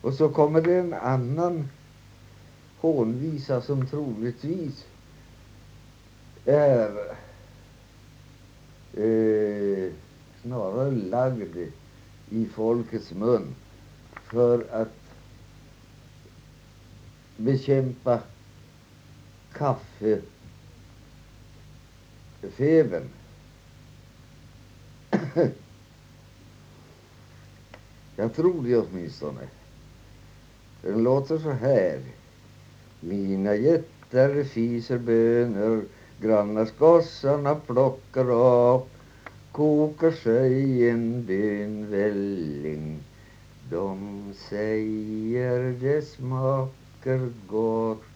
Och så kommer det en annan hånvisa som troligtvis är snarare lagd i folkets mun för att bekämpa kaffefebern. Jag tror det åtminstone. Den låter så här. Mina jättar fiser bönor, grannars gossarna plockar av, kokar sig en bönvälling. De säger det smakar gott.